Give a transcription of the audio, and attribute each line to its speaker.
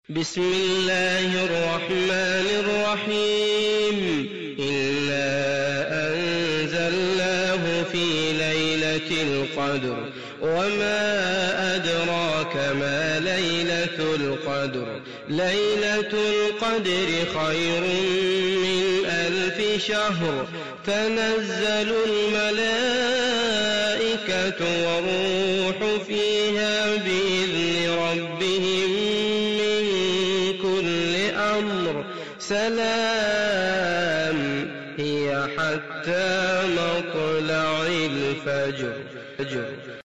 Speaker 1: بسم الله الرحمن الرحيم إنا أنزلناه في ليلة القدر وما أدراك ما ليلة القدر ليلة القدر خير من 1000 شهر تنزل الملائكة والروح فيها بإذن ربهم من كل أمر سلام هي حتى مطلع الفجر.